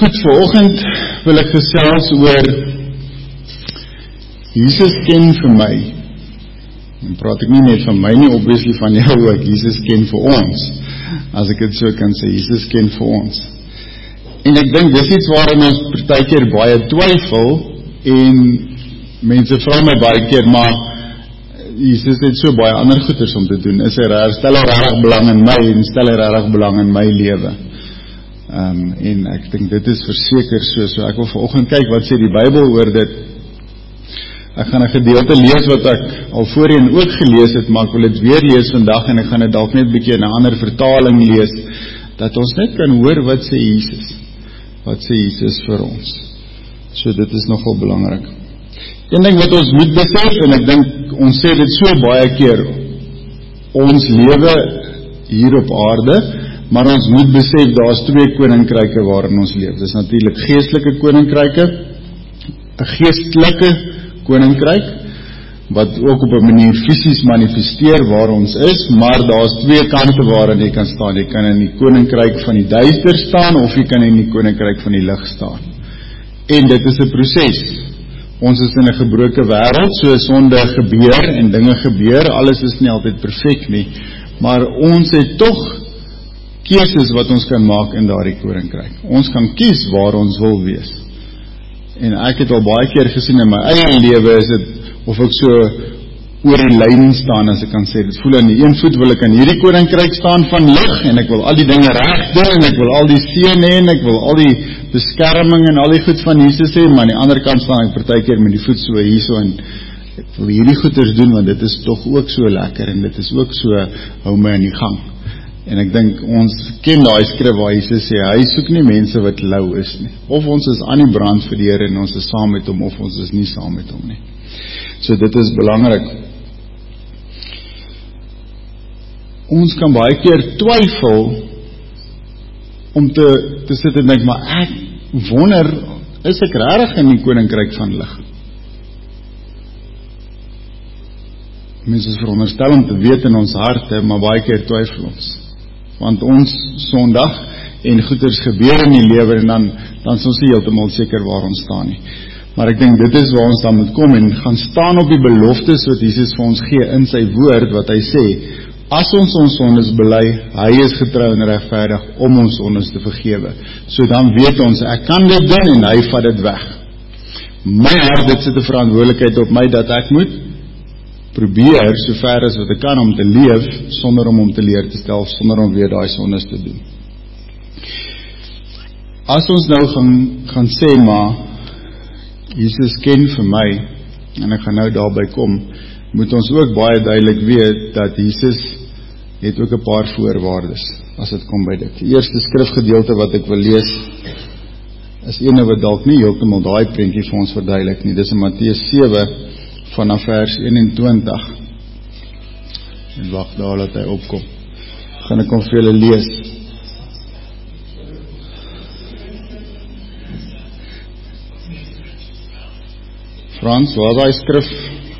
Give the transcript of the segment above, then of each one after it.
Goed, vanoggend wil ek gesels oor Jesus ken vir my. En praat ek nie net van my nie, obviously van jou ook. Jesus ken vir ons. As ek het so kan sê, Jesus ken vir ons. En ek dink dis iets waarin ons partykeer baie twyfel en mense vra my baie keer, maar Jesus het so baie ander goeders om te doen. Stel hy regtig belang in my en stel hy regtig belang in my lewe. En ek dink dit is verseker so ek wil vanoggend kyk wat sê die Bybel oor dit. Ek gaan 'n gedeelte lees wat ek al voorheen ook gelees het, maar ek wil dit weer lees vandag en ek gaan dit dalk net 'n bietjie in 'n ander vertaling lees, dat ons net kan hoor wat sê Jesus vir ons. So dit is nogal belangrik. Een ding wat ons moet besef, en ek dink ons sê dit so baie keer, ons lewe hier op aarde, maar ons moet besef, daar is 2 koninkryke waarin ons leef. Dit is natuurlik geestelike koninkryke, 'n geestelike koninkryk, wat ook op 'n manier fisies manifesteer waar ons is, maar daar is 2 kante waarin jy kan staan. Jy kan in die koninkryk van die duister staan, of jy kan in die koninkryk van die lig staan. En dit is 'n proses. Ons is in 'n gebroke wêreld, so sonde gebeur en dinge gebeur, alles is nie altyd perfek nie, maar ons het tog keuses wat ons kan maak in daardie koninkryk. Ons kan kies waar ons wil wees. En ek het al baie keer gesien in my eie lewe is dit, of ek so oor die lyn staan, as ek kan sê, dit voel aan die een voet wil ek aan hierdie koninkryk staan van lig, en ek wil al die dinge reg doen, en ek wil al die seën hê, en ek wil al die beskerming en al die goed van Jesus hê, maar aan die ander kant staan ek partykeer met die voet so hierso, en ek wil hierdie goeders doen, want dit is tog ook so lekker, en dit is ook so, hou my in die gang. En ek dink, ons ken daai skrif waar Jesus sê, hy soek nie mense wat lou is nie. Of ons is aan die brand vir die Here en ons is saam met hom, of ons is nie saam met hom nie. So dit is belangrik. Ons kan baie keer twyfel om te sit en dink, maar ek wonder, is ek regtig in die koninkryk van lig? Mense is veronderstel om te weet in ons harte, maar baie keer twyfel ons. Want ons sondag en goeders gebeur in die lewe en dan is ons nie heeltemal seker waar ons staan nie. Maar ek dink dit is waar ons dan moet kom en gaan staan op die beloftes wat Jesus vir ons gee in sy woord, wat hy sê, as ons sondes bely, hy is getrou en regverdig om ons sondes te vergewe. So dan weet ons, ek kan dit doen en hy vat dit weg. My hart, dit sit 'n verantwoordelikheid op my dat ek moet probeer, so ver as wat ek kan, om te leef, sonder om te leer te stel, sonder om weer daai sondes te doen. As ons nou gaan sê, maar, Jesus ken vir my, en ek gaan nou daarby kom, moet ons ook baie duidelik weet, dat Jesus het ook 'n paar voorwaardes, as dit kom by dit. Die eerste skrifgedeelte wat ek wil lees, is ene wat dalk nie heeltemal daai prentjie vir ons verduidelik nie, dis in Matteus 7, vanaf vers 21. En wacht daar dat hy opkom. Gaan ek vir julle lees. Frans, waar is die skrif?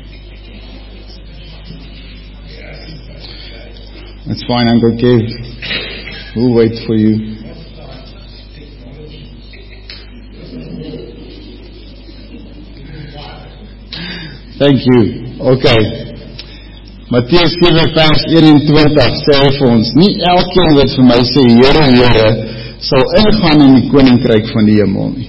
It's fine, Uncle Kev. We'll wait for you. Thank you. Okay. Matteus 7 vers 21 sê vir ons, nie elkeen wat vir my sê, Here, Here, sal ingaan in die koninkryk van die hemel nie.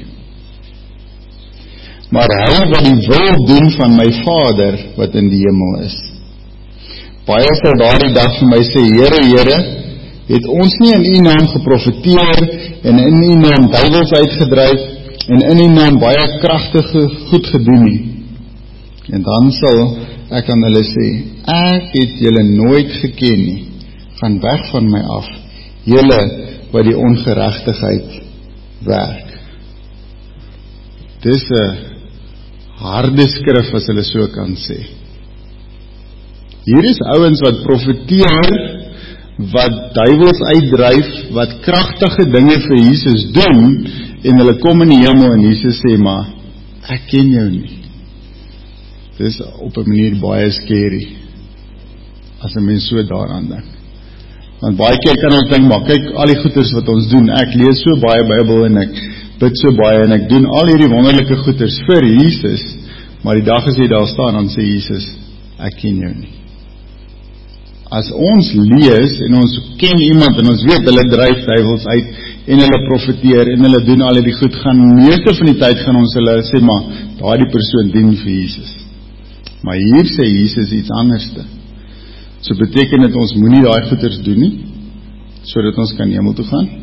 Maar hy wat die wil doen van my Vader wat in die hemel is. Baie sal daardie dag vir my sê, Here, Here, het ons nie in U naam geprofeteer en in U naam duiwels uitgedryf en in U naam baie kragtige goed gedoen nie. En dan sal ek aan hulle sê, ek het julle nooit geken nie, gaan weg van my af, julle wat die ongeregtigheid werk. Dis 'n harde skrif as hulle so kan sê. Hier is ouens wat profeteer, wat duiwels uitdryf, wat kragtige dinge vir Jesus doen, en hulle kom in die hemel en Jesus sê, maar ek ken jou nie. Dit is op 'n manier baie scary, as 'n mens so daaraan dink. Want baie keer kan ons dink, maar kyk al die goeders wat ons doen, ek lees so baie Bybel en ek bid so baie en ek doen al hierdie wonderlike goeders vir Jesus, maar die dag as jy daar staan, dan sê Jesus, ek ken jou nie. As ons lees en ons ken iemand en ons weet hulle dryf duiwels uit en hulle profeteer en hulle doen al die goed, gaan meeste van die tyd gaan ons hulle sê, maar daardie persoon dien vir Jesus. Maar hier sê Jesus iets anderste. So beteken dit ons moenie daai goeders doen nie, sodat ons kan hemel toe gaan.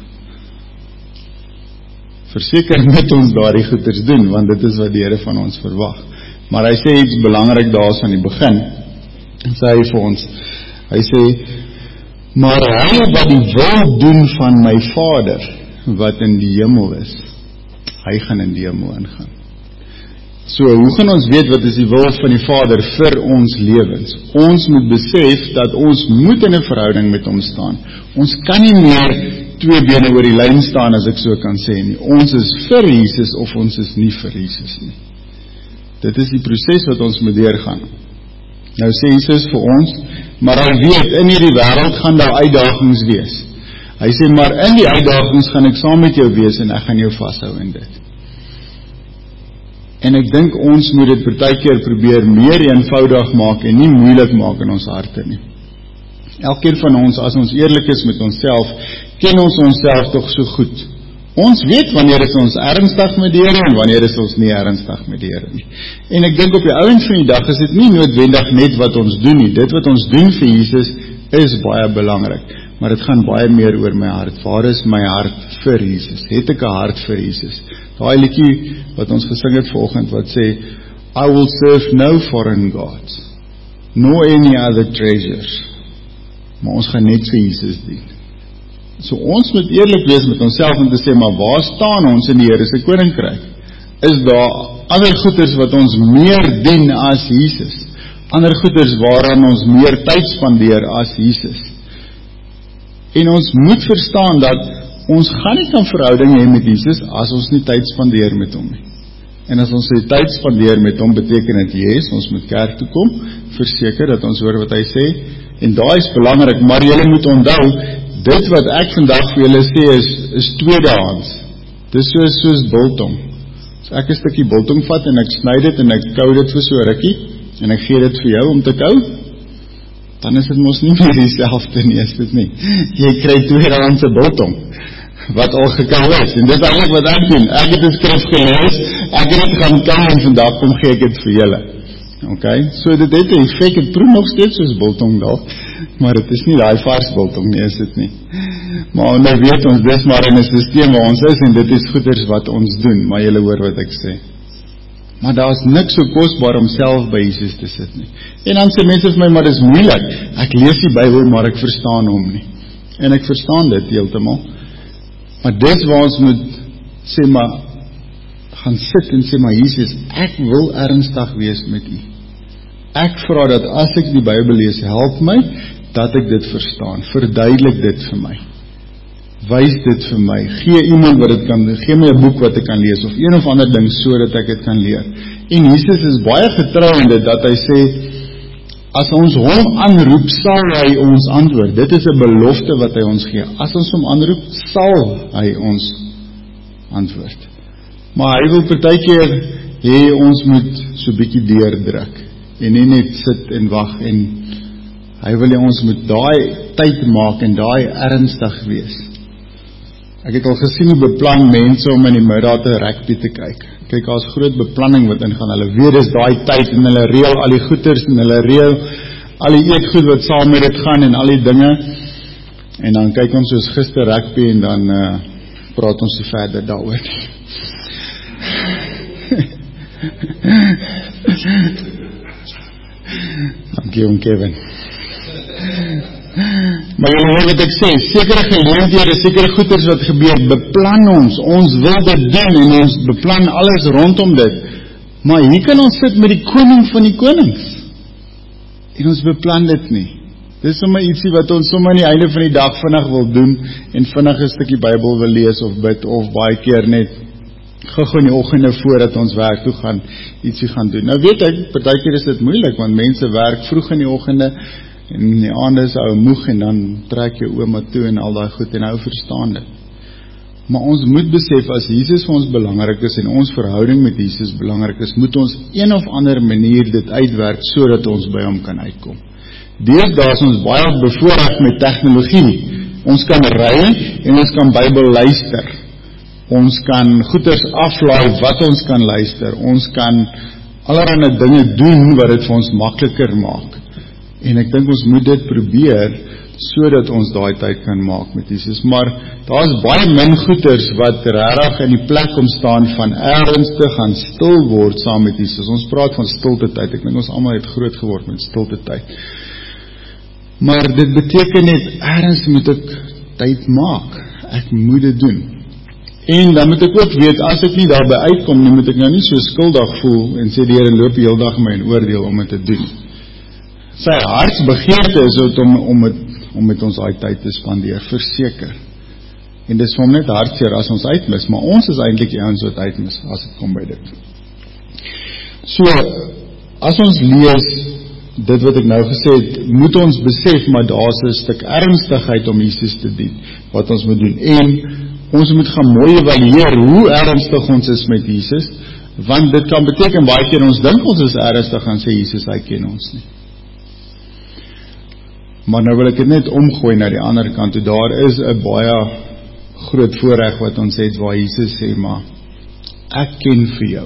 Verseker moet ons daardie goeders doen, want dit is wat die Here van ons verwag. Maar hy sê iets belangrik daar aan die begin. En sê hy vir ons, hy sê, maar hy wat die wil doen van my Vader, wat in die hemel is, hy gaan in die hemel ingaan. So, hoe gaan ons weet wat is die wil van die Vader vir ons lewens? Ons moet besef dat ons moet in 'n verhouding met hom staan. Ons kan nie meer twee bene oor die lyn staan, as ek so kan sê nie. Ons is vir Jesus of ons is nie vir Jesus nie. Dit is die proses wat ons moet deurgaan. Nou sê Jesus vir ons, maar hy weet, in hierdie wêreld gaan daar uitdagings wees. Hy sê, maar in die uitdagings gaan ek saam met jou wees en ek gaan jou vashou in dit. En ek dink ons moet dit partykeer probeer meer eenvoudig maak en nie moeilik maak in ons harte nie. Elkeen van ons, as ons eerlik is met onsself, ken ons onsself tog so goed. Ons weet wanneer is ons ernstig met die Here en wanneer is ons nie ernstig met die Here nie. En ek dink op die ouend van die dag is dit nie noodwendig net wat ons doen nie. Dit wat ons doen vir Jesus is baie belangrik. Maar dit gaan baie meer oor my hart. Waar is my hart vir Jesus? Het ek 'n hart vir Jesus? Daai liedjie wat ons gesing het vanoggend wat sê, I will serve no foreign gods, no any other treasures. Maar ons gaan net vir Jesus dien. So ons moet eerlik wees met onsself om te sê, maar waar staan ons in die Here se koninkryk? Is daar ander goeders wat ons meer dien as Jesus? Ander goeders waaraan ons meer tyd spandeer as Jesus? En ons moet verstaan dat ons gaan nie kan verhouding hê met Jesus as ons nie tyd spandeer met hom nie. En as ons die tyd spandeer met hom, beteken dit, yes, ons moet kerk toe kom, verseker dat ons hoor wat hy sê, en daai is belangrik, maar julle moet onthou, dit wat ek vandag vir julle sê is tweedehands. Dis soos biltong. As ek 'n stukkie biltong vat en ek sny dit en ek kou dit vir so rukkie en ek gee dit vir jou om te kou, dan is dit mos nie meer dieselfde nie, is dit nie. Jy kry tweedehandse biltong wat al gekou is. En dit is eintlik wat ek doen. Ek het 'n skrif gelees, ek het dit gaan kou en vandag kom gee ek dit vir julle. Okay, so dit het 'n effek, het proe nog steeds soos biltong dalk, maar dit is nie daai vars biltong nie, is dit nie. Maar nou weet ons, dis maar in 'n stelsel waar ons is, en dit is goeders wat ons doen, maar julle hoor wat ek sê. Maar daar is niks so kosbaar om self by Jesus te sit nie. En dan sê mense vir my, maar dis moeilik, ek lees die Bybel, maar ek verstaan hom nie. En ek verstaan dit heeltemal. Maar dis waar ons moet sê, maar gaan sit en sê, maar Jesus, ek wil ernstig wees met U. Ek vra dat as ek die Bybel lees, help my, dat ek dit verstaan, verduidelik dit vir my, wys dit vir my, gee iemand wat dit kan, gee my 'n boek wat ek kan lees, of een of ander ding, so dat ek dit kan leer. En Jesus is baie getrou in dit, dat hy sê, as ons hom aanroep, sal hy ons antwoord. Dit is 'n belofte wat hy ons gee. As ons hom aanroep, sal hy ons antwoord. Maar hy wil partykeer hê ons moet so bietjie deurdruk en nie net sit en wag, en hy wil hê ons moet daai tyd maak en daai ernstig wees. Ek het al gesien hoe beplan mense om in die middag te rugby te kyk. Kyk, daar's groot beplanning wat ingaan. Hulle weet dis daai tyd en hulle reël al die goeders en hulle reël al die eetgoed wat saam met dit gaan en al die dinge. En dan kyk ons soos gister rugby en dan praat ons nie verder daaroor nie. Dankie om Kevin. Maar julle hoor wat ek sê, sekere geleenthede, sekere goeders wat gebeur, beplan ons wil dit doen en ons beplan alles rondom dit. Maar hier kan ons sit met die koning van die konings en ons beplan dit nie. Dit is sommer ietsie wat ons sommer aan die einde van die dag vinnig wil doen en vinnig 'n stukkie Bybel wil lees of bid, of baie keer net gou in die oggende voordat ons werk toe gaan, ietsie gaan doen. Nou weet ek, partykeer is dit moeilik, want mense werk vroeg in die oggende, en in die aande is ou moeg, en dan trek jy ouma toe en al daai goed, en ou verstaan dit. Maar ons moet besef, as Jesus vir ons belangrik is en ons verhouding met Jesus belangrik is, moet ons een of ander manier dit uitwerk sodat ons by hom kan uitkom. Deesdae is ons baie bevoorreg met tegnologie. Ons kan ry en ons kan Bybel luister. Ons kan goeders aflaai wat ons kan luister. Ons kan allerlei dinge doen wat dit vir ons makliker maak. En ek dink ons moet dit probeer sodat ons daai tyd kan maak met Jesus. Maar daar is baie min goeders wat regtig in die plek kom staan van ernstig gaan stil word saam met Jesus. Ons praat van stilte tyd. Ek dink ons almal het groot geword met stilte tyd. Maar dit beteken net, ergens moet ek tyd maak. Ek moet dit doen. En dan moet ek ook weet, as ek nie daarby uitkom, dan moet ek nou nie so skuldig voel en sê die Here loop die hele dag my en oordeel om dit te doen. Sy hartsbegeerte is om met ons daai tyd te spandeer, verseker. En dis vir hom net hartseer as ons uitmis, maar ons is eintlik die ouens wat uitmis as dit kom by dit. So, as ons lees dit wat ek nou gesê het, moet ons besef, maar daar's 'n stuk ernstigheid om Jesus te dien, wat ons moet doen. En ons moet gaan mooi evalueer hoe ernstig ons is met Jesus, want dit kan beteken baie keer ons dink ons is ernstig en sê Jesus, hy ken ons nie. Maar nou wil ek dit net omgooi na die ander kant toe. Daar is 'n baie groot voorreg wat ons het waar Jesus sê, maar ek ken vir jou.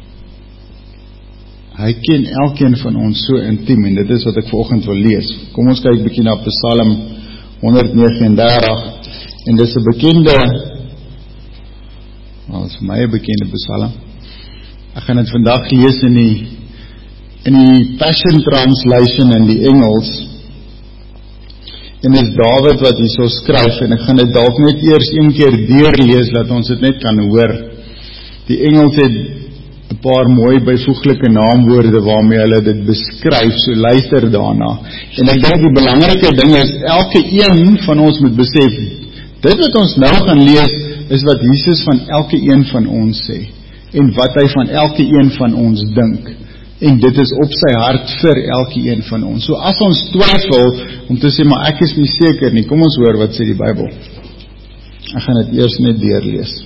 Hy ken elkeen van ons so intiem, en dit is wat ek vanoggend wil lees. Kom ons kyk bietjie na Psalm 139, en dis 'n bekende, wel, is vir my 'n bekende Psalm. Ek gaan dit vandag lees in die Passion Translation in die Engels. En dis Dawid wat hierso skryf, en ek gaan dit dalk net eers een keer deurlees, dat ons dit net kan hoor. Die Engels het 'n paar mooi byvoeglike naamwoorde waarmee hulle dit beskryf, so luister daarna. En ek dink die belangrike ding is, elke een van ons moet besef, dit wat ons nou gaan lees, is wat Jesus van elke een van ons sê, en wat hy van elke een van ons dink. En dit is op sy hart vir elke een van ons. So as ons twyfel om te sê, maar ek is nie seker nie, kom ons hoor wat sê die Bybel. Ek gaan dit eers net deurlees.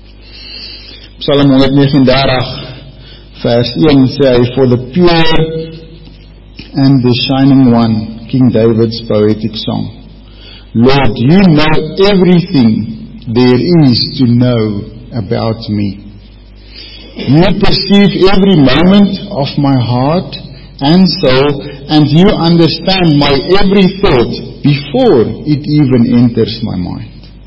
Psalm 139 vers 1 sê hy, for the pure and the shining one, King David's poetic song. Lord, you know everything there is to know about me. You perceive every moment of my heart and soul, and you understand my every thought before it even enters my mind.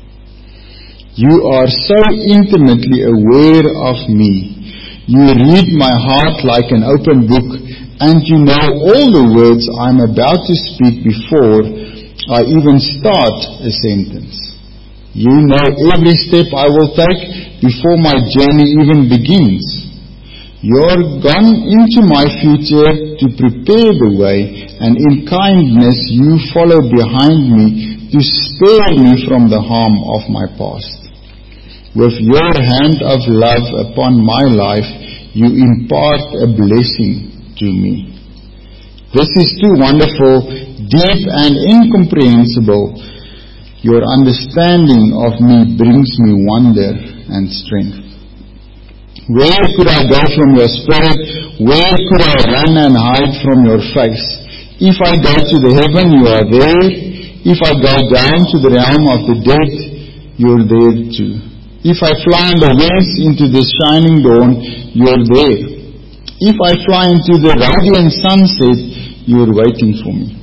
You are so intimately aware of me. You read my heart like an open book, and you know all the words I'm about to speak before I even start a sentence. You know every step I will take before my journey even begins. You're gone into my future to prepare the way, and in kindness you follow behind me to spare me from the harm of my past. With your hand of love upon my life, you impart a blessing to me. This is too wonderful, deep and incomprehensible. Your understanding of me brings me wonder and strength. Where could I go from your spirit? Where could I run and hide from your face? If I go to the heaven, you are there. If I go down to the realm of the dead, you're there too. If I fly on the wings into the shining dawn, you're there. If I fly into the radiant sunset, you're waiting for me.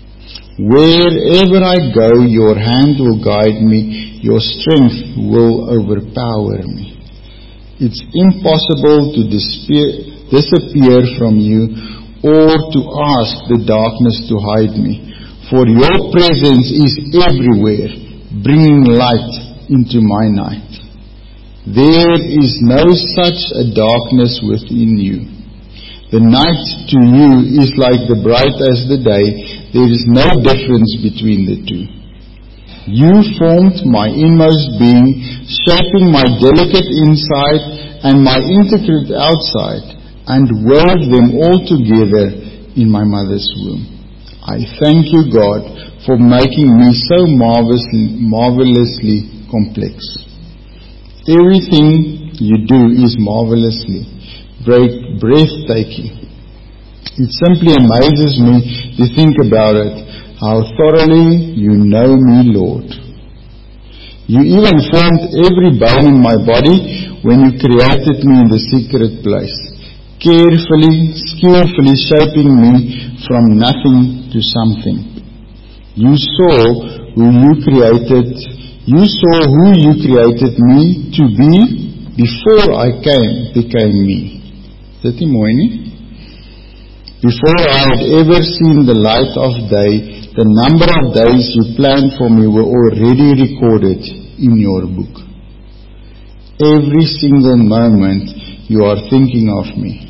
Wherever I go, your hand will guide me, your strength will overpower me. It's impossible to disappear from you or to ask the darkness to hide me, for your presence is everywhere, bringing light into my night. There is no such a darkness within you. The night to you is like the bright as the day. There is no difference between the two. You formed my inmost being, shaping my delicate inside and my intricate outside, and wove them all together in my mother's womb. I thank you, God, for making me so marvelously complex. Everything you do is marvelously, breathtaking. It simply amazes me to think about it, how thoroughly you know me, Lord. You even formed every bone in my body when you created me in the secret place, carefully, skillfully shaping me from nothing to something. You saw who you created me to be before I became me. Is dit nie mooi nie? Before I had ever seen the light of day, the number of days you planned for me were already recorded in your book. Every single moment you are thinking of me.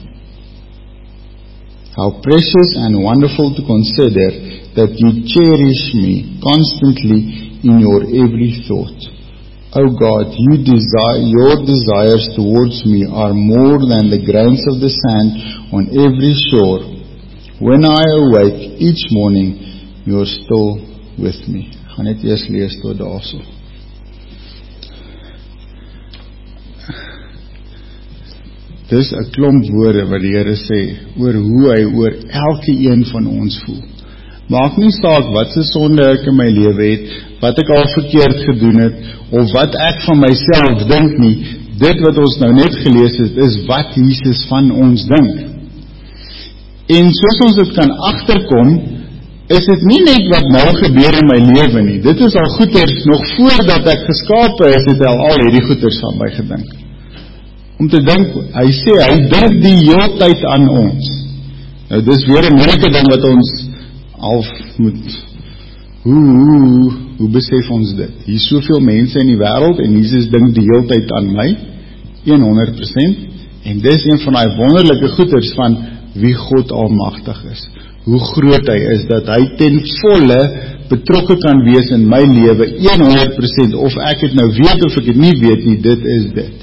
How precious and wonderful to consider that you cherish me constantly in your every thought. Oh God, your desires towards me are more than the grains of the sand on every shore. When I awake each morning, you are still with me. Ek gaan net eers lees tot daarso. Dis 'n klomp woorde wat die Here sê oor hoe hy oor elke een van ons voel. Maak nie saak wat se sonde ek in my lewe het, wat ek al verkeerd gedoen het, of wat ek van myself dink nie. Dit wat ons nou net gelees het, is wat Jesus van ons dink. En soos ons dit kan agterkom, is dit nie net wat nou gebeur in my lewe nie. Dit is al goeders, nog voordat ek geskape is, het hy al hierdie goeders van my gedink. Om te dink, hy sê, hy dink die hele tyd aan ons. Nou, dis weer 'n moeilike ding wat ons half moet, hoe besef ons dit? Hier is soveel mense in die wêreld, en Jesus dink die hele tyd aan my, 100%, en dis een van die wonderlike goeders van wie God almagtig is. Hoe groot hy is, dat hy ten volle betrokke kan wees in my lewe, 100%, of ek het nou weet of ek het nie weet nie, dit is dit.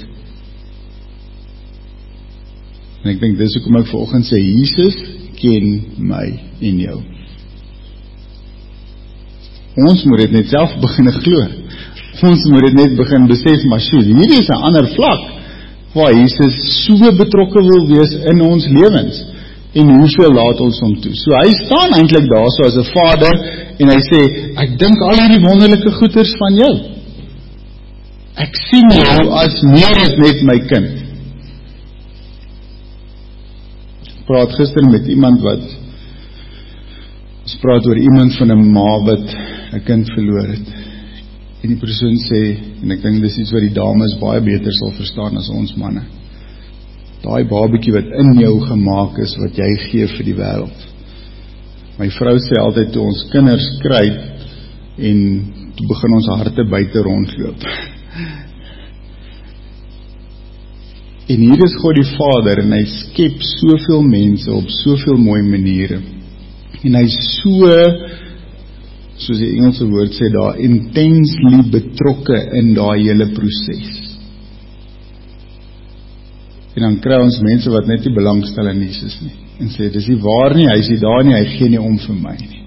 En ek dink, dis hoekom ek vanoggend sê, Jesus ken my en jou. Ons moet dit net self begin glo. Ons moet dit net begin besef, maar hier is 'n ander vlak, waar Jesus so betrokke wil wees in ons lewens, en hoeveel laat ons hom toe. So hy staan eintlik daar so as 'n vader, en hy sê, ek dink al hierdie wonderlike goeders van jou. Ek sien jou as meer as net my kind. Ek praat gister met iemand ons praat oor iemand van 'n ma wat 'n kind verloor het. En die persoon sê, en ek dink dis iets wat die dames baie beter sal verstaan as ons manne. Daai babatjie wat in jou gemaak is, wat jy gee vir die wêreld. My vrou sê altyd, toe ons kinders kry, en toe begin ons harte buite rondloop. En hier is God die Vader, en hy skep soveel mense op soveel mooi maniere. En hy is so, soos die Engelse woord sê daar, intensely betrokke in daai hele proses. En dan kry ons mense wat net nie belangstel in Jesus nie, en sê, dis nie waar nie, hy is nie daar nie, hy gee nie om vir my nie.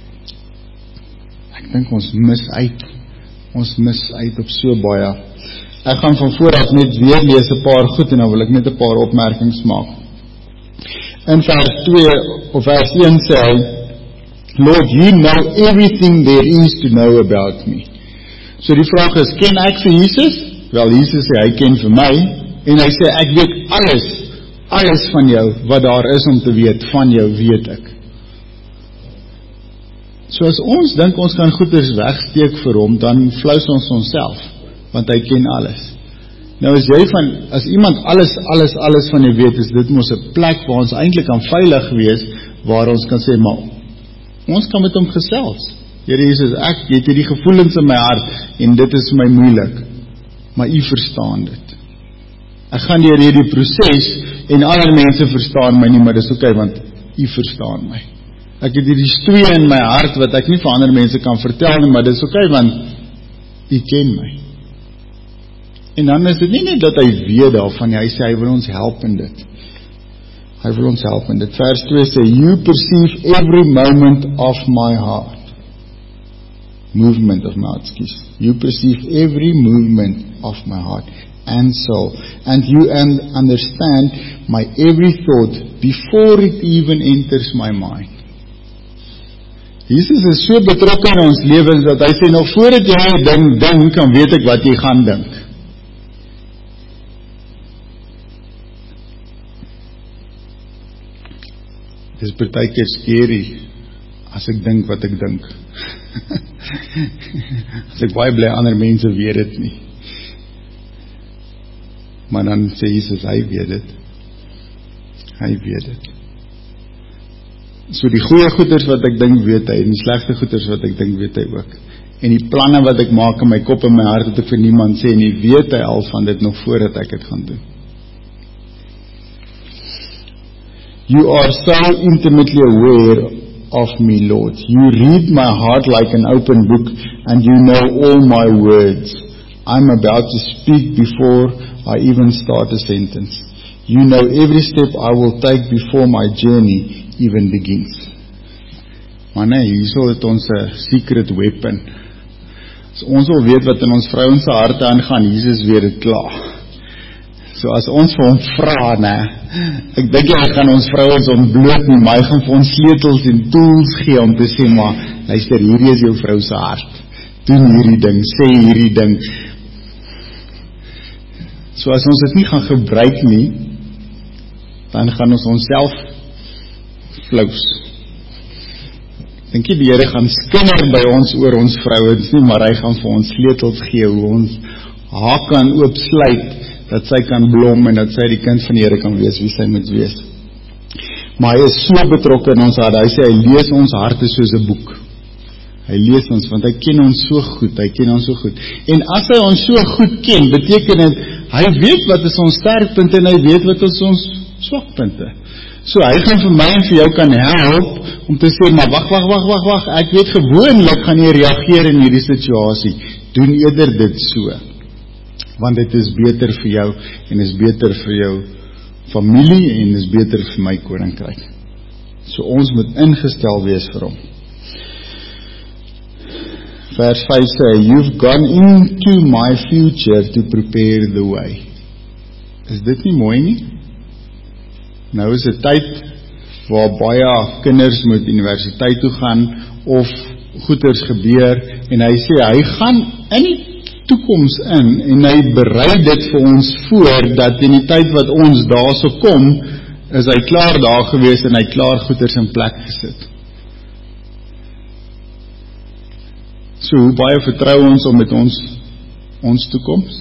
Ek dink ons mis uit op so baie. Ek gaan van vooraf net weer lees 'n paar goed, en dan wil ek net 'n paar opmerkings maak. In vers 2 of vers 1 sê hy, Lord, you know everything there is to know about me. So die vraag is, ken ek vir Jesus? Wel, Jesus sê, hy ken vir my, en hy sê, ek weet alles van jou, wat daar is om te weet, van jou weet ek. So as ons dink, ons kan goeders wegsteek vir hom, dan flous ons onsself, want hy ken alles. Nou as iemand alles van jou weet, is dit mos 'n plek waar ons eintlik kan veilig wees, waar ons kan sê, maar ons kan met hom gesels. Here Jesus, ek het hierdie gevoelens in my hart, en dit is my moeilik, maar u verstaan dit. Ek gaan deur hierdie proses, en ander mense verstaan my nie, maar dis okay, want u verstaan my. Ek het hierdie storie in my hart, wat ek nie vir ander mense kan vertel nie, maar dis okay, want u ken my. En dan is dit nie net dat hy weet daarvan, hy sê, hy wil ons help in dit. Hy wil ons help in dit. Vers 2 sê, you perceive every moment of my heart. You perceive every movement of my heart. and soul, and you understand my every thought before it even enters my mind. Jesus is so betrokke in ons lewens dat hy sê, nog voordat jy 'n ding dink, kan weet ek wat jy gaan dink. Dit is partykeer scary as ek dink wat ek dink. As ek baie bly ander mense weet dit nie. Maar dan sê Jesus, hy weet dit. Hy weet dit. So die goeie goeders wat ek dink weet hy, en die slegste goeders wat ek dink weet hy ook. En die planne wat ek maak in my kop en my hart, wat ek vir niemand sê, en hy weet hy al van dit nog voordat ek dit gaan doen. You are so intimately aware of me, Lord. You read my heart like an open book, and you know all my words. I'm about to speak before I even start a sentence. You know every step I will take before my journey even begins. Maar nee, hierso het ons 'n secret weapon. As ons wil weet wat in ons vrouens se harte aangaan, Jesus weet dit klaar. So as ons vir hom vra, nee, ek dink hy gaan ons vrouens ontbloot nie, maar hy gaan vir ons sleutels en tools gee om te sê, maar luister, hierdie is jou vrou se hart. Doen hierdie ding, sê hierdie ding. So as ons dit nie gaan gebruik nie, dan gaan ons onsself flous. Dink jy die Here gaan skinder by ons oor ons vrouens nie, maar hy gaan vir ons sleutels gee hoe ons haar kan oopsluit, dat sy kan blom en dat sy die kind van die Here kan wees wie sy moet wees. Maar hy is so betrokke in ons hart. Hy sê hy lees ons harte soos 'n boek. Hy lees ons want hy ken ons so goed. Hy ken ons so goed. En as hy ons so goed ken, beteken dit hy weet wat is ons sterkpunte en hy weet wat is ons swakpunte. So hy gaan vir my en vir jou kan help om te sê, maar wag, ek weet gewoonlik gaan jy reageer in hierdie situasie. Doen eerder dit so. Want dit is beter vir jou en is beter vir jou familie en is beter vir my koninkryk. So ons moet ingestel wees vir hom. Vers 5 sê, you've gone into my future to prepare the way. Is dit nie mooi nie? Nou is 'n tyd waar baie kinders moet universiteit toe gaan of goeders gebeur en hy sê hy gaan in die toekoms in en hy berei dit vir ons voor dat in die tyd wat ons daarso kom is hy klaar daar gewees en hy klaar goeders in plek gesit. So hoe baie vertrou ons om met ons toekoms?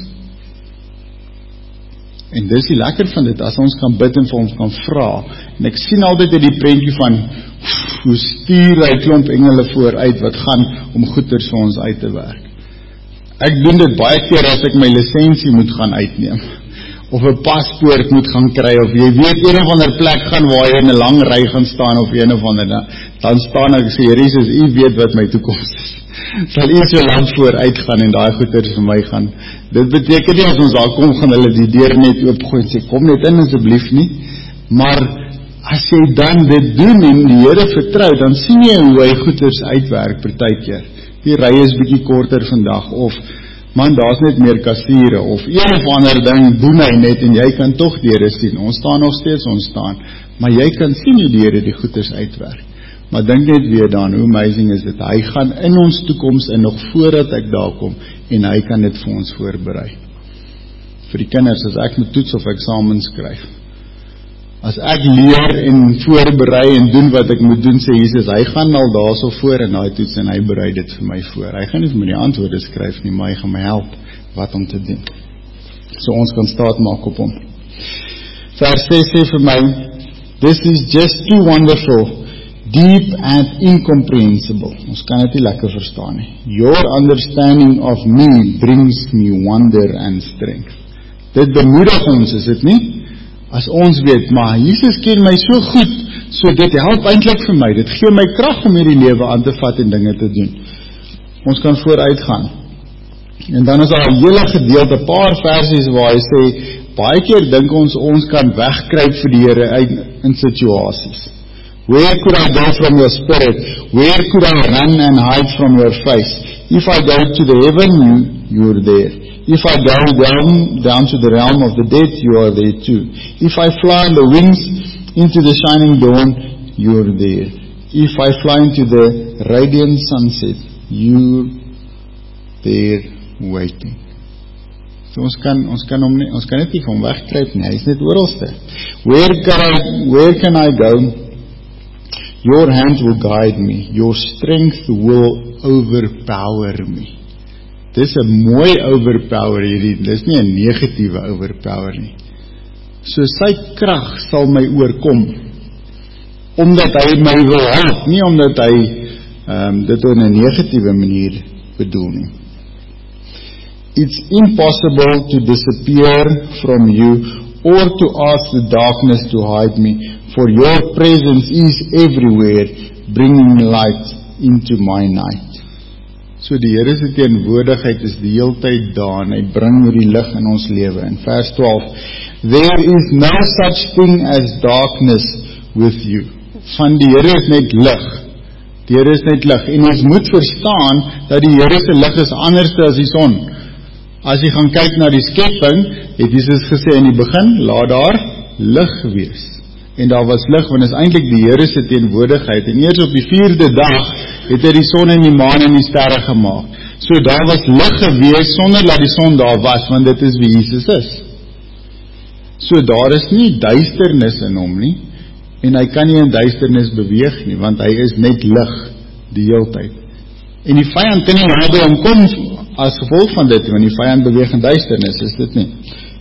En dis die lekker van dit, as ons kan bid en vir ons kan vra. En ek sien altyd in die prentjie van hoe stuur hy klomp engele vooruit wat gaan om goeders vir ons uit te werk. Ek doen dit baie keer as ek my lisensie moet gaan uitneem of 'n paspoort moet gaan kry of jy weet een of ander plek gaan waar jy in 'n lang ry gaan staan of een of ander dan staan ek sê Jesus, u weet wat my toekoms is. Sal u so lank vooruit gaan en daai goeders vir my gaan. Dit beteken nie as ons daar kom gaan hulle die deur net oopgooi en sê kom net in asseblief nie. Maar as jy dan dit doen en die Here vertrou, dan sien jy hoe hy goeders uitwerk partykeer. Die ry is bietjie korter vandag of man, daar's net meer kassiere of een of ander ding doen hy net en jy kan tog die Here sien. Ons staan nog steeds, ons staan, maar jy kan sien hoe die Here die goeders uitwerk. Maar dink net weer dan, hoe amazing is dit? Hy gaan in ons toekoms en nog voordat ek daar kom en hy kan dit vir ons voorberei. Vir die kinders, as ek moet toets of eksamens skryf, as ek leer en voorberei en doen wat ek moet doen, sê Jesus, hy gaan al daarso voor in daai toets en hy berei dit vir my voor. Hy gaan nie vir my die antwoorde skryf nie, maar hy gaan my help wat om te doen. So ons kan staat maak op hom. Vers 6 sê vir my, this is just too wonderful, deep and incomprehensible. Ons kan dit nie lekker verstaan nie. Your understanding of me brings me wonder and strength. Dit bemoedig ons, is dit nie? As ons weet, maar Jesus ken my so goed, so dit help eintlik vir my. Dit gee my krag om hierdie lewe aan te vat en dinge te doen. Ons kan vooruit gaan. En dan is daar 'n hele gedeelte, 'n paar versies waar hy sê, baie keer dink ons kan wegkruip vir die Here in situasies. Where could I go from your spirit? Where could I run and hide from your face? If I go to the heaven, you're there. If I go down to the realm of the dead, you are there too. If I fly on the wings into the shining dawn, you're there. If I fly into the radiant sunset, you're there waiting. So ons kan net nie van wegkruip nie, hy is net oralste. Where can I go? Your hand will guide me, your strength will overpower me. Dis 'n mooi overpower hierdie, dis nie 'n negatiewe overpower nie. So sy krag sal my oorkom, omdat hy my wil help, nie omdat hy dit op 'n negatiewe manier bedoel nie. It's impossible to disappear from you or to ask the darkness to hide me, for your presence is everywhere, bringing light into my night. So die Here se teenwoordigheid is die heeltyd daar en hy bring die lig in ons lewe. In vers 12, there is no such thing as darkness with you. Van die Here is net lig. Die Here is net lig. En ons moet verstaan dat die Here se lig is anders as die son. As jy gaan kyk na die skepping, het Jesus gesê in die begin, laat daar lig wees. En daar was lig, want is eintlik die Here se teenwoordigheid. En eers op die 4de dag het hy die son en die maan en die sterre gemaak. So daar was lig gewees sonder dat die son daar was, want dit is wie Jesus is. So daar is nie duisternis in hom nie, en hy kan nie in duisternis beweeg nie, want hy is net lig die heeltyd. En die vyand kan nie naby hom kom as gevolg van dit, want die vyand beweeg in duisternis, is dit nie.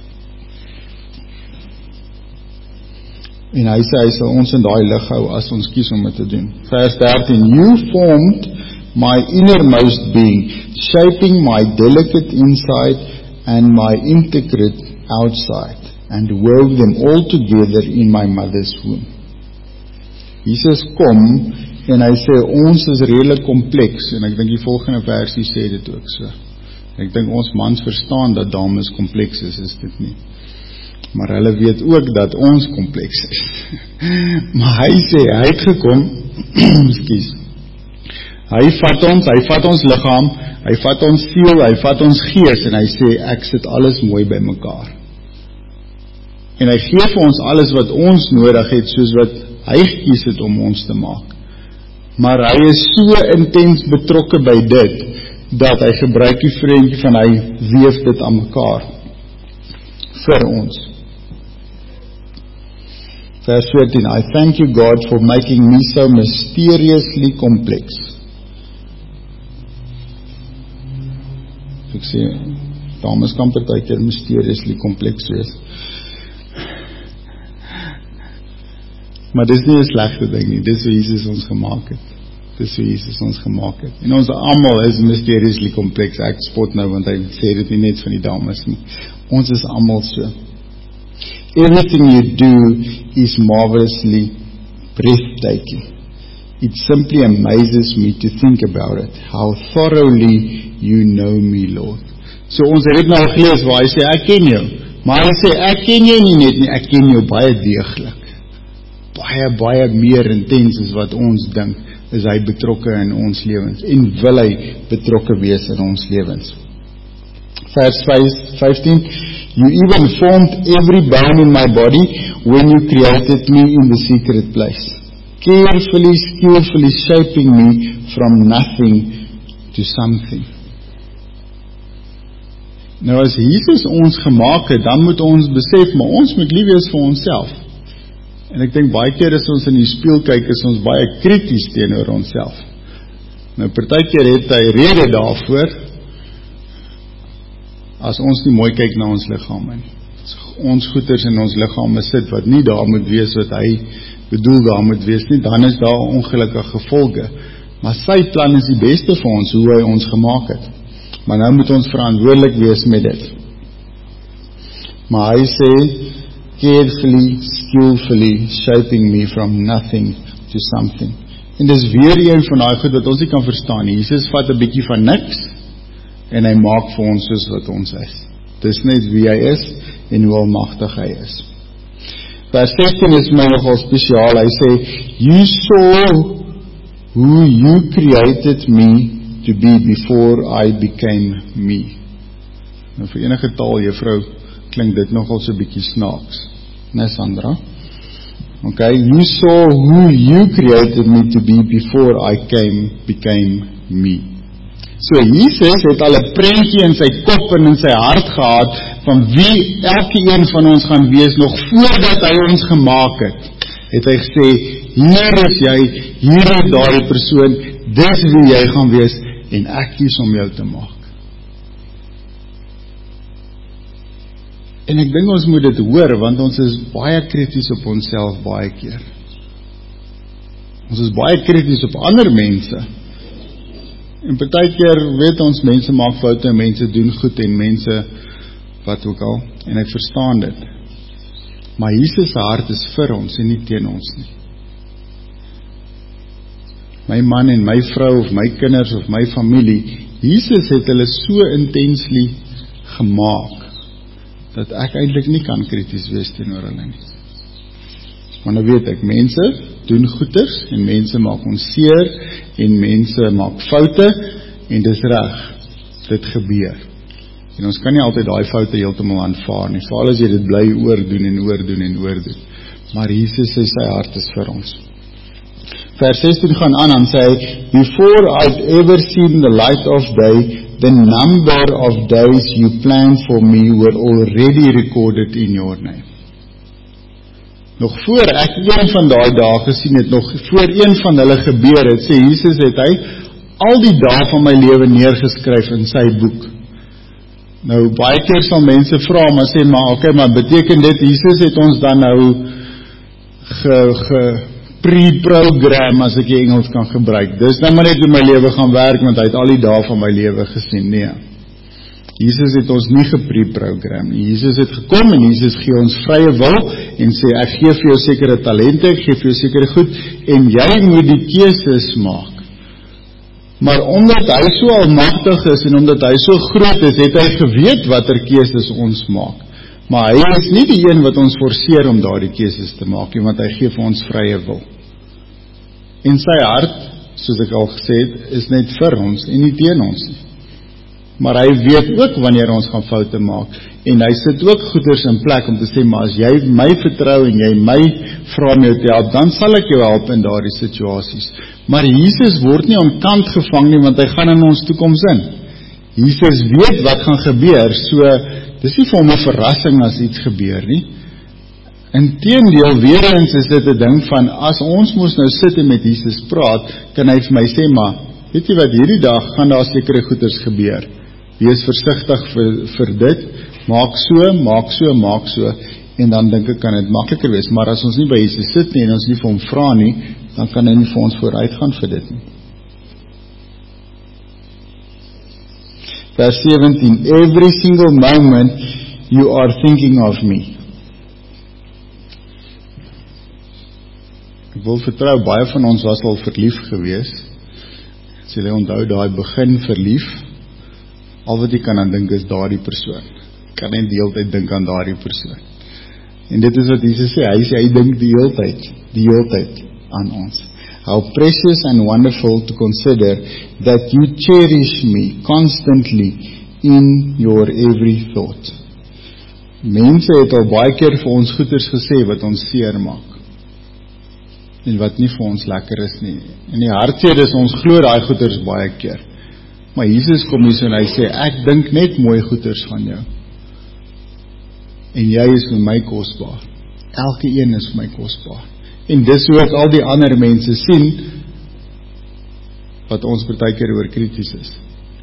En hy sê, hy sal ons in daai lig hou as ons kies om dit te doen. Vers 13, you formed my innermost being, shaping my delicate inside and my intricate outside, and wove them all together in my mother's womb. Jesus kom, en hy sê, ons is redelijk kompleks, en ek dink die volgende versie sê dit ook so. Ek dink ons mans verstaan dat dames kompleks is dit nie. Maar hulle weet ook dat ons kompleks is. Maar hy sê, hy het gekom, excuse, hy vat ons liggaam, hy vat ons siel, hy vat ons gees, en hy sê, ek sit alles mooi by mekaar. En hy gee vir ons alles wat ons nodig het, soos wat hy gekies het om ons te maak. Maar hy is so intens betrokke by dit, dat hy gebruik die vreemdjie van hy weef dit aan mekaar, vir ons. Vers 14, I thank you God for making me so mysteriously complex. Ek sê, dames kan partykeer mysteriously complex wees. Maar dis nie 'n slegte ding nie, dis hoe Jesus ons gemaak het. Dis hoe Jesus ons gemaak het. En ons almal is mysteriously complex. Ek spot nou, want hy sê dit nie net van die dames nie. Ons is almal so. Everything you do is marvelously breathtaking. It simply amazes me to think about it. How thoroughly you know me, Lord. So ons het nou gelees waar hy sê, ek ken jou. Maar hy sê, ek ken jou nie net nie, ek ken jou baie deeglik. Baie meer intens as wat ons dink, is hy betrokke in ons lewens, en wil hy betrokke wees in ons lewens. Vers 15, you even formed every bone in my body when you created me in the secret place, carefully, skillfully shaping me from nothing to something. Nou as Jesus ons gemaak het, dan moet ons besef, maar ons moet lief wees vir onsself. En ek dink baie keer as ons in die spieël kyk, is ons baie krities teenoor onsself. Nou partykeer het hy rede daarvoor, as ons nie mooi kyk na ons liggame nie. As ons goeders in ons liggame sit, wat nie daar moet wees, wat hy bedoel daar moet wees nie, dan is daar ongelukkige gevolge. Maar sy plan is die beste vir ons, hoe hy ons gemaak het. Maar nou moet ons verantwoordelik wees met dit. Maar hy sê, carefully, skillfully shaping me from nothing to something. En dis weer een van die goed wat ons nie kan verstaan. Jesus vat 'n bietjie van niks en hy maak vir ons soos wat ons is. Dis net wie hy is en hoe almagtig hy is. Vers 16 is my nogal spesiaal. Hy sê, you saw who you created me to be before I became me. Nou vir enige taaljuffrou klink dit nogal so 'n bietjie snaaks. Né, Sandra? Okay, you saw who you created me to be before I became me. So Jesus het al 'n prentjie in sy kop en in sy hart gehad van wie elke een van ons gaan wees nog voordat hy ons gemaak het. Het hy gesê, hier is jy, hier is daardie persoon, dis wie jy gaan wees en ek kies om jou te maak. En ek dink ons moet dit hoor, want ons is baie krities op onsself baie keer. Ons is baie krities op ander mense. En partykeer weet ons, mense maak foute, en mense doen goed, en mense wat ook al, en ek verstaan dit. Maar Jesus se hart is vir ons, en nie teen ons nie. My man en my vrou, of my kinders, of my familie, Jesus het hulle so intensely gemaak, dat ek eintlik nie kan krities wees teenoor hulle nie. Maar nou weet ek, mense doen goeders, en mense maak ons seer, en mense maak foute, en dis reg, dit gebeur. En ons kan nie altyd daai foute heeltemal aanvaar nie, veral as jy dit bly oordoen en oordoen en oordoen. Maar Jesus sê sy hart is vir ons. Vers 16 gaan aan en sê, before I'd ever seen the light of day, the number of days you planned for me were already recorded in your name. Nog voor ek een van daai dae gesien het, nog voor een van hulle gebeur het, sê Jesus het hy al die dae van my lewe neergeskryf in sy boek. Nou, baie keer sal mense vra, maar sê, maar beteken dit, Jesus het ons dan nou pre-program, as ek die Engels kan gebruik. Dis nou maar net hoe my lewe gaan werk, want hy het al die dae van my lewe gesien. Nee, Jesus het ons nie gepre-program nie. Jesus het gekom en Jesus gee ons vrye wil en sê, ek gee vir jou sekere talente, ek gee vir jou sekere goed, en jy moet die keuses maak. Maar omdat hy so almagtig is en omdat hy so groot is, het hy geweet watter keuses ons maak. Maar hy is nie die een wat ons forceer om daardie keuses te maak, want hy gee vir ons vrye wil. En sy hart, soos ek al gesê het, is net vir ons en nie teen ons nie. Maar hy weet ook wanneer ons gaan foute maak, en hy sit ook goeders in plek om te sê, maar as jy my vertrou en jy my vra om jou te help, dan sal ek jou help in daardie situasies. Maar Jesus word nie aan kant gevang nie, want hy gaan in ons toekoms in. Jesus weet wat gaan gebeur, so dis nie vir hom 'n verrassing as iets gebeur nie. Inteendeel, weer eens is dit 'n ding van, as ons moes nou sit en met Jesus praat, kan hy vir my sê, maar weet jy wat, hierdie dag gaan daar sekere goeders gebeur. Wees versigtig vir dit, maak so, en dan dink ek kan dit makliker wees. Maar as ons nie by Jesus sit nie, en ons nie vir hom vra nie, dan kan hy nie vir ons vooruit gaan vir dit nie. Vers 17, every single moment you are thinking of me. Ek wil vertrou, baie van ons was al verlief gewees. As jy onthou, daai begin verlief, al wat jy kan aan dink is daardie persoon. Kan nie die hele tyd dink aan daardie persoon. En dit is wat Jesus sê, hy dink die hele tyd aan ons. How precious and wonderful to consider that you cherish me constantly in your every thought. Mense het al baie keer vir ons goeders gesê wat ons seer maak. En wat nie vir ons lekker is nie. En die hartseer is, ons glo daai goeders baie keer. Maar Jesus kom hier en hy sê, ek dink net mooi goeders van jou. En jy is vir my kosbaar. Elke een is vir my kosbaar. En dis hoe ek al die ander mense sien, wat ons partykeer oor krities is.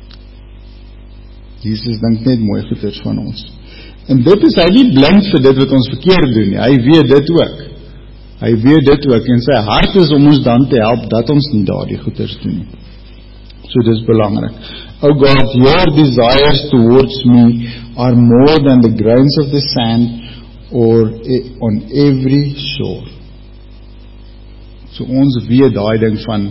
Jesus dink net mooi goeders van ons. En dit is hy nie blind vir dit wat ons verkeerd doen nie. Hy weet dit ook. En sy hart is om ons dan te help, dat ons nie daardie goeders doen nie. So dis belangrik. Oh God, your desires towards me are more than the grains of the sand or on every shore. So ons weet daai ding van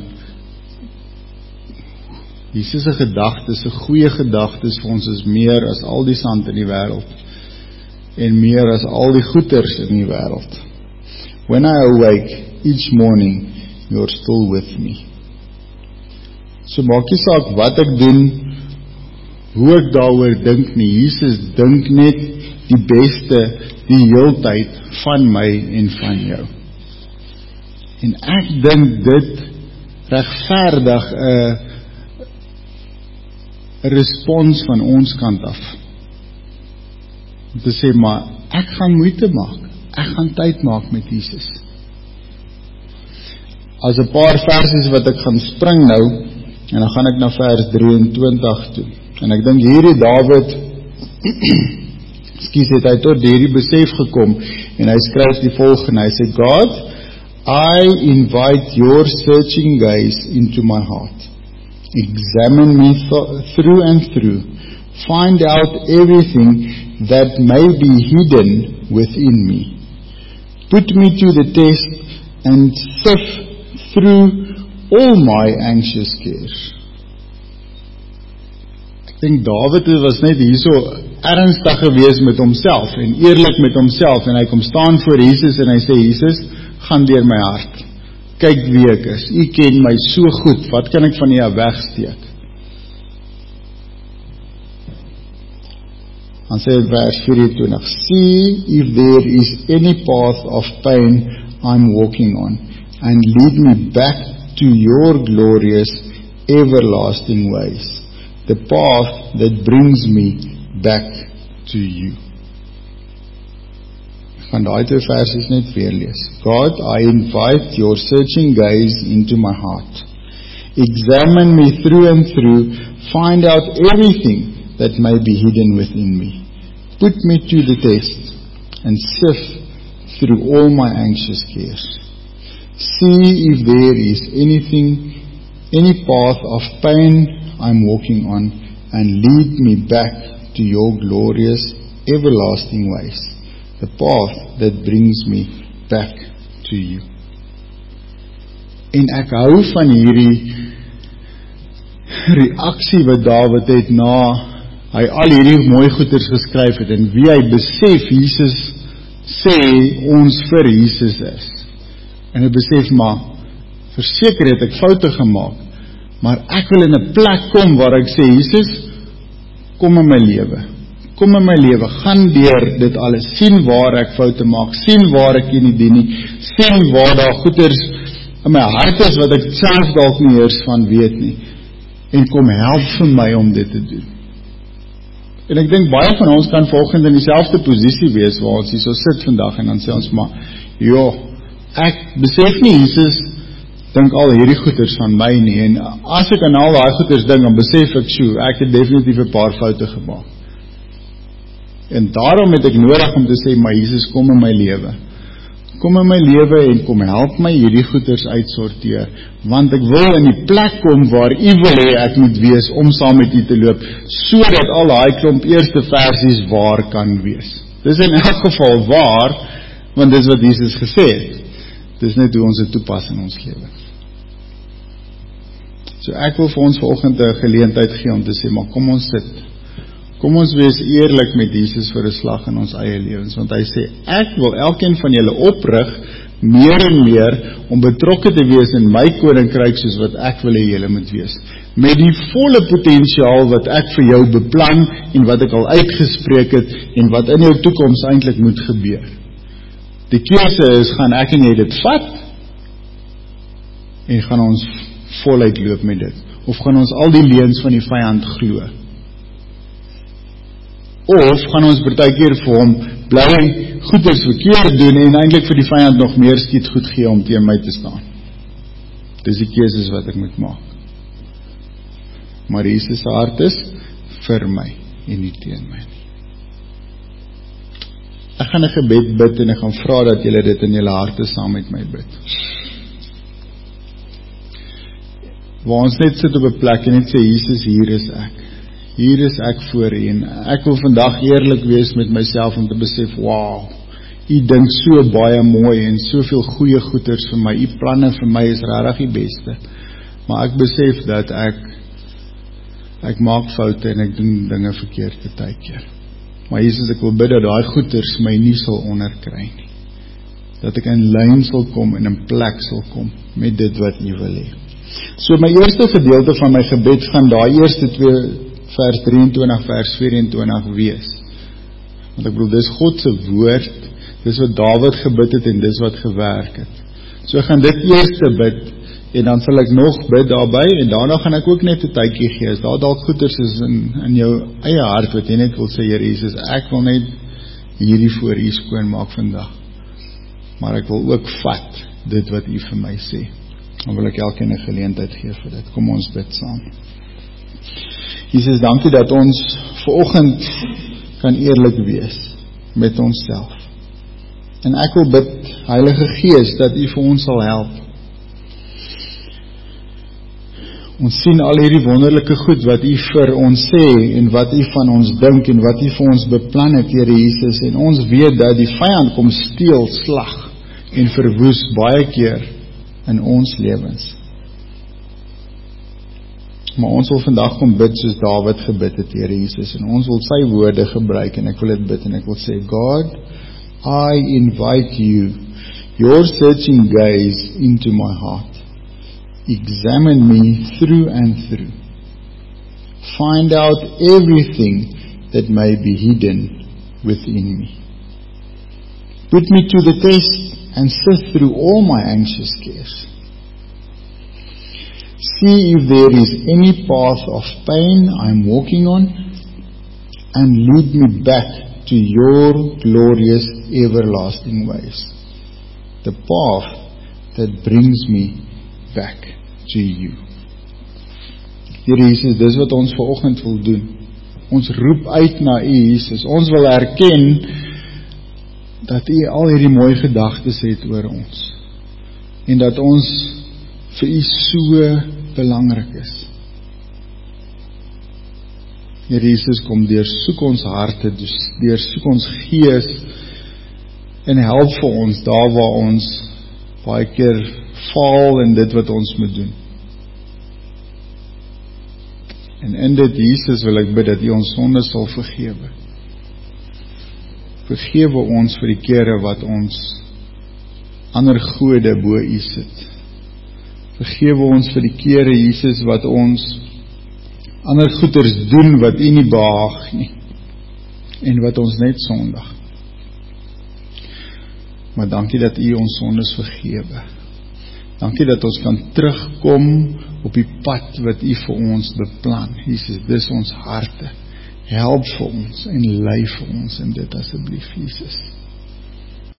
Jesus se gedagtes, se goeie gedagtes vir ons is meer as al die sand in die wêreld en meer as al die goeders in die wêreld. When I awake each morning, you're still with me. So maak nie saak wat ek doen, hoe ek daaroor dink nie, Jesus dink net die beste die heeltyd van my en van jou. En ek dink dit regverdig 'n respons van ons kant af. Om te sê, maar ek gaan moeite maak, ek gaan tyd maak met Jesus. As 'n paar versies wat ek gaan spring nou, en dan gaan ek na vers 23 toe. En ek dink hierdie Dawid, het hy tot hierdie besef gekom, en hy skryf die volgende, hy sê, God, I invite your searching gaze into my heart. Examine me through and through. Find out everything that may be hidden within me. Put me to the test and sift through all my anxious cares. Ek dink Dawid was net hierso ernstig gewees met homself en eerlik met homself, en hy kom staan voor Jesus en hy sê, Jesus, gaan deur my hart. Kyk wie ek is. U ken my so goed. Wat kan ek van u wegsteek? Dan sê vers 24, see if there is any path of pain I'm walking on, and lead me back to your glorious everlasting ways, the path that brings me back to you. Ek gaan daai 2 versies net weer lees. God, I invite your searching gaze into my heart. Examine me through and through, find out everything that may be hidden within me. Put me to the test and sift through all my anxious cares. See if there is any path of pain I'm walking on, and lead me back to your glorious everlasting ways, the path that brings me back to you. En ek hou van hierdie reaksie wat Dawid het na hy al hierdie mooi goeders geskryf het, en wie hy besef Jesus sê ons vir Jesus is. En hy besef, maar verseker het ek foute gemaak, maar ek wil in 'n plek kom waar ek sê, Jesus, kom in my lewe. Kom in my lewe, gaan deur dit alles, sien waar ek foute maak, sien waar ek nie dien nie, sien waar daar goeders in my hart is wat ek self dalk nie eers van weet nie, en kom help vir my om dit te doen. En ek dink baie van ons kan volgende in dieselfde posisie wees waar ons hier so sit vandag, en dan sê ons maar, ek besef nie Jesus dink al hierdie goeders van my nie, en as ek aan al die goeders dink, dan besef ek het definitief 'n paar foute gemaak. En daarom het ek nodig om te sê, maar Jesus, kom in my lewe. Kom in my lewe en kom help my hierdie goeders uitsorteer, want ek wil in die plek kom waar u wil hê ek moet wees om saam met u te loop, sodat al daai klomp eerste versies waar kan wees. Dis in elk geval waar, want dis wat Jesus gesê het. Dis net hoe ons dit toepas in ons lewe. So ek wil vir ons vanoggend 'n geleentheid gee om te sê, maar kom ons sit. Kom ons wees eerlik met Jesus vir 'n slag in ons eie lewens, want hy sê, ek wil elkeen van julle oprig, meer en meer, om betrokke te wees in my koninkryk, soos wat ek wil hê julle moet wees. Met die volle potensiaal wat ek vir jou beplan, en wat ek al uitgespreek het, en wat in jou toekoms eintlik moet gebeur. Die keuse is, gaan ek en jy dit vat, en gaan ons voluit loop met dit, of gaan ons al die leuns van die vyand glo, of gaan ons partykeer vir hom bly goeders verkeerd doen, en eintlik vir die vyand nog meer skiet goed gee om teen my te staan. Dis die keuses wat ek moet maak. Maar Jesus se hart is vir my, en nie teen my nie. Ek gaan 'n gebed bid, en ek gaan vra dat julle dit in julle harte saam met my bid. Waar ons net sit op 'n plek en net sê, Jesus, hier is ek. Hier is ek voor u, en ek wil vandag eerlik wees met myself om te besef, wow, u dink so baie mooi en soveel goeie goeders vir my. U planne vir my is regtig die beste. Maar ek besef dat ek maak foute en ek doen dinge verkeerd baie keer. Maar Jesus, ek wil bid dat daai goeders my nie sal onderkry nie. Dat ek in lyn sal kom en in plek sal kom met dit wat u wil hê. So my eerste gedeelte van my gebed gaan daai eerste 2 vers 23, vers 24 wees. Want ek bedoel, dis God se woord, dis wat Dawid gebid het en dis wat gewerk het. So gaan dit eerste bid, en dan sal ek nog bid daarby, en daarna gaan ek ook net 'n tydjie gee, as daar dalk goeders is in jou eie hart, wat jy net wil sê, Here Jesus, ek wil net hierdie voor U skoon maak vandag, maar ek wil ook vat dit wat U vir my sê. Dan wil ek elkeen 'n geleentheid gee vir dit. Kom ons bid saam. Jesus, dankie dat ons vanoggend kan eerlik wees met onsself. En ek wil bid, Heilige Gees, dat U vir ons sal help. Ons sien al hierdie wonderlike goed wat U vir ons sê, en wat U van ons dink, en wat U vir ons beplan het, Here Jesus, en ons weet dat die vyand kom steel, slag, en verwoes baie keer in ons lewens. Maar ons wil vandag kom bid soos Dawid gebid het, Here Jesus, en ons wil sy woorde gebruik, en ek wil dit bid, en ek wil sê, God, I invite you, your searching gaze into my heart. Examine me through and through. Find out everything that may be hidden within me. Put me to the test and sift through all my anxious cares. See if there is any path of pain I'm walking on, and lead me back to your glorious everlasting ways. The path that brings me back to you. Here Jesus, dis wat ons vanoggend wil doen. Ons roep uit na U, Jesus. Ons wil erken dat U al hierdie mooi gedagtes het oor ons, en dat ons vir U so belangrik is. Here Jesus, kom deursoek ons harte, deursoek ons gees, en help vir ons daar waar ons baie keer faal in dit wat ons moet doen. En in dit, Jesus, wil ek bid dat U ons sonde sal vergewe. Vergewe ons vir die kere wat ons ander gode bo U sit. Vergewe ons vir die kere, Jesus, wat ons ander goeders doen wat U nie behaag nie, en wat ons net sondig. Maar dankie dat U ons sondes vergewe. Dankie dat ons kan terugkom op die pad wat U vir ons beplan. Jesus, dis ons harte. Help vir ons en lei vir ons in dit asseblief, Jesus.